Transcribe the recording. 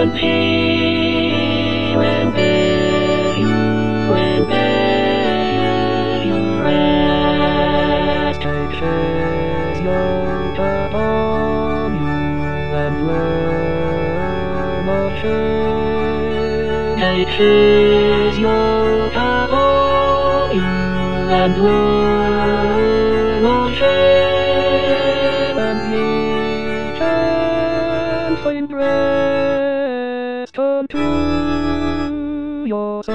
and here and there you rest. Take his yoke upon you and learn of him. Take his yoke upon you and learn of him, and he gently rest unto your